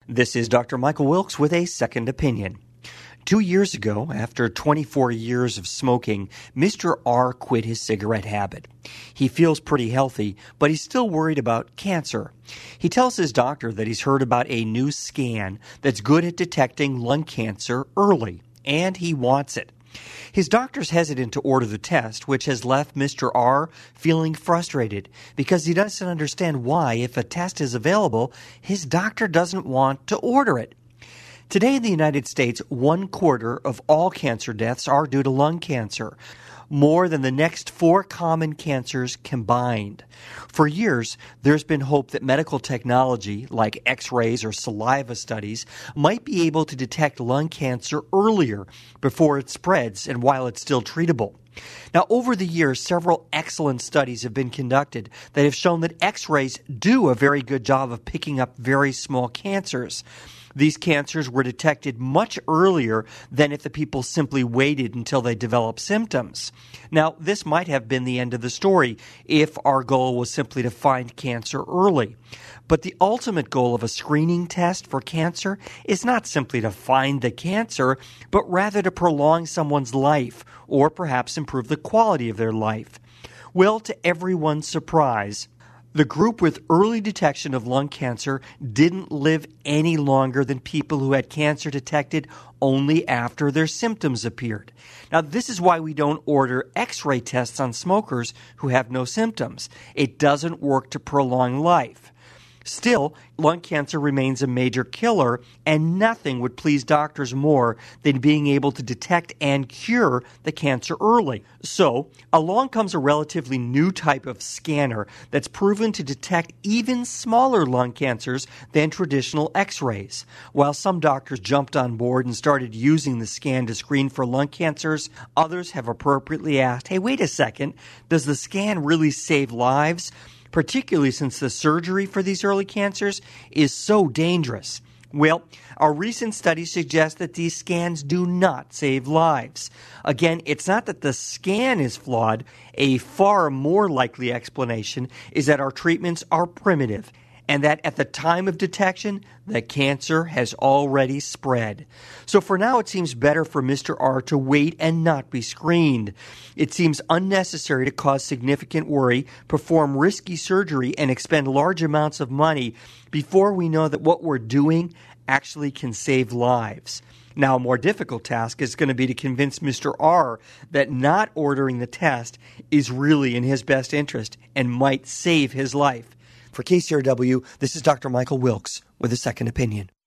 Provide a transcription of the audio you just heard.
This is Dr. Michael Wilkes with a second opinion. 2 years ago, after 24 years of smoking, Mr. R quit his cigarette habit. He feels pretty healthy, but he's still worried about cancer. He tells his doctor that he's heard about a new scan that's good at detecting lung cancer early, and he wants it. His doctor's hesitant to order the test, which has left Mr. R feeling frustrated because he doesn't understand why, if a test is available, his doctor doesn't want to order it. Today in the United States, 1/4 of all cancer deaths are due to lung cancer, more than the next 4 common cancers combined. For years, there's been hope that medical technology, like X-rays or saliva studies, might be able to detect lung cancer earlier before it spreads and while it's still treatable. Now, over the years, several excellent studies have been conducted that have shown that X-rays do a very good job of picking up very small cancers. These cancers were detected much earlier than if the people simply waited until they developed symptoms. Now, this might have been the end of the story if our goal was simply to find cancer early. But the ultimate goal of a screening test for cancer is not simply to find the cancer, but rather to prolong someone's life or perhaps improve the quality of their life. Well, to everyone's surprise, the group with early detection of lung cancer didn't live any longer than people who had cancer detected only after their symptoms appeared. Now, this is why we don't order X-ray tests on smokers who have no symptoms. It doesn't work to prolong life. Still, lung cancer remains a major killer, and nothing would please doctors more than being able to detect and cure the cancer early. So, along comes a relatively new type of scanner that's proven to detect even smaller lung cancers than traditional X-rays. While some doctors jumped on board and started using the scan to screen for lung cancers, others have appropriately asked, hey, wait a second, does the scan really save lives? Particularly since the surgery for these early cancers is so dangerous. Well, our recent studies suggest that these scans do not save lives. Again, it's not that the scan is flawed. A far more likely explanation is that our treatments are primitive, and that at the time of detection, the cancer has already spread. So for now, it seems better for Mr. R to wait and not be screened. It seems unnecessary to cause significant worry, perform risky surgery, and expend large amounts of money before we know that what we're doing actually can save lives. Now, a more difficult task is going to be to convince Mr. R that not ordering the test is really in his best interest and might save his life. For KCRW, this is Dr. Michael Wilkes with a second opinion.